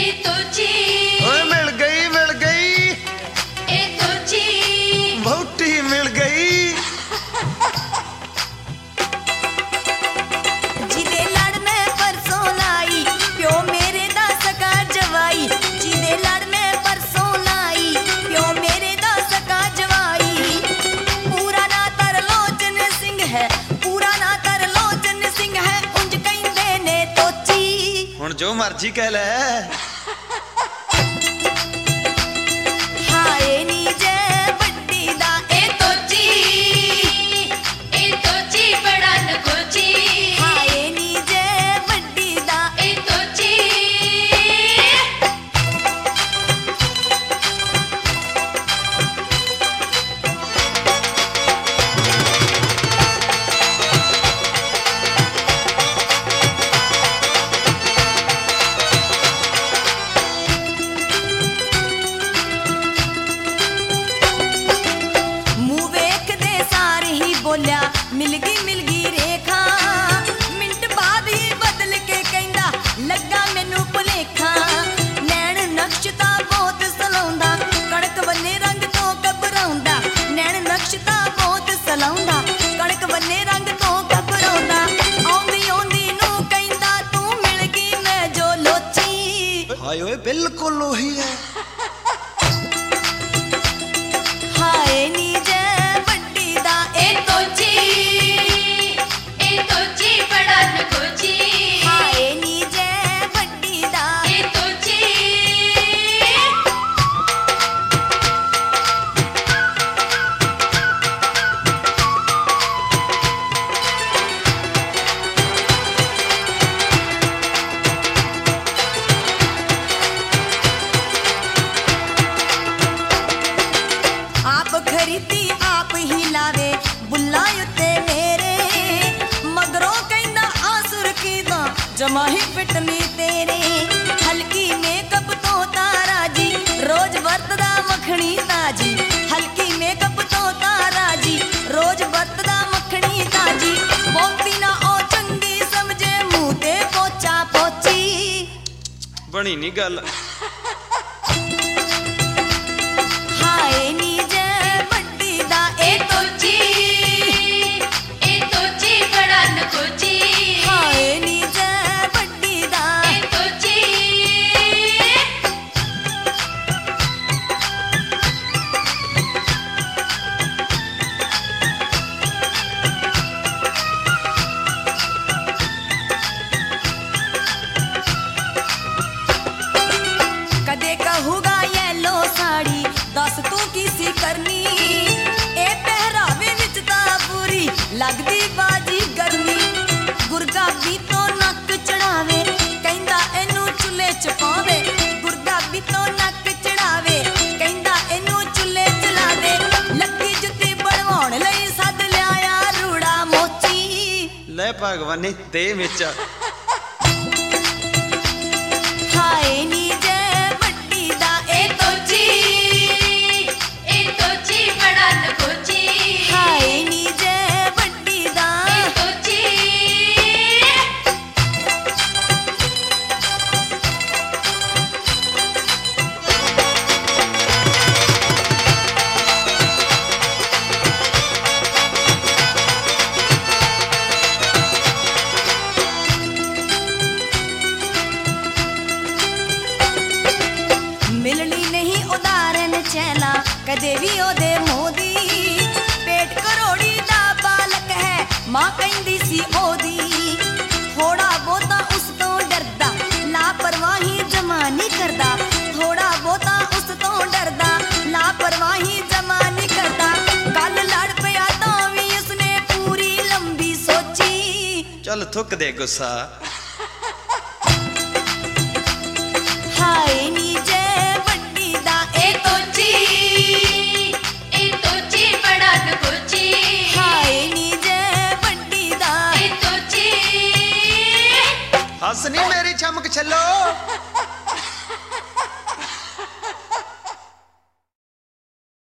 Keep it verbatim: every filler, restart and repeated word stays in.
ओए मिल गई मिल गई भौटी मिल गई। जिदे लड़ में परसों लाई प्यो मेरे दा सका जवाई, जिदे लड़ में परसों लाई प्यो मेरे दा सका जवाई। पूरा ना तरलोचन सिंह है, पूरा ना तरलोचन सिंह है, उंज कहंदे ने तोची। हुण जो मर्जी कह ले। हाय नी जय बड्डी दा ए तोची, ए तोची बड़ा नकोची, हाय नी जय बड्डी दा ए तोची। मुंह वेख दे सारे ही बोलिया मिल गई मिल गई रेखा। मिंट बाद ही बदल के कहंदा लगा मैनू भुलेखा। नैण नक्श ता बहुत सलाउंदा, कणक वन्ने रंग तो घबराउंदा। नैण नक्श ता बहुत सलाउंदा, कणक वन्ने रंग तो घबराउंदा। आउंदी आउंदी नू कहंदा तू मिल गई मैं जो लोची। हाय ओए बिल्कुल ओही है। हाय नी जय बड्डी दा ए तोची, ए तोची बड़ा नकोची, हाय नी जय बड्डी दा ए तोची। आप खरीदी आप ही लावे बुल्ला उत्ते मेरे। मगरों कहंदा आसुर की दा जमा ही पिटनी तेरे। हल्की मेकअप तो तारा जी रोज वरतदा मखनी ताजी। हल्की मेकअप तो तारा जी रोज वरतदा मखनी ताजी। बोलती ना ओ चंगी समझे मुंह ते पोचा पोची। बनी नहीं गल। हाय नी जय बड्डी दा ए तोची, ए तोची बड़ा नकोची, हाय नी जय बड्डी दा ए तोची। कदे कहूगा येलो साड़ी दस तू किसी करनी। ए पहरावे विच ता पूरी लगदी बाजी गर्मी। गुरगाबी तो नक चढ़ावे कहंदा एनू चुल्हे च पावे। गुरगाबी तो नक चढ़ावे कहंदा एनू चुल्हे च ला दे। लक्की जुत्ती बनवाउण लई सद लिआया रूड़ा मोची। ले भगवानी दे विच। हाय नी जय बड्डी दा ए तोची, ए तोची बड़ा नकोची, हाय नी जय बड्डी दा ए तोची। मिलनी नहीं उदाहरण चैला कदे भी ओदे मोदी। पेट करोड़ी दा बालक है मां कहंदी सी ओदी। थोड़ा बहुता उस तो डरदा लापरवाही जमा नहीं करदा। थोड़ा बहुता उस तो डरदा लापरवाही जमा नहीं करदा। कल लड़ पिया तां भी उसने पूरी लंबी सोची। चल थुक दे गुस्सा। हाय नी जय बड्डी दा ए तोची, ए तोची बड़ा नकोची, हाय नी जय बड्डी दा ए तोची। हंस नहीं मेरी चमक छलो।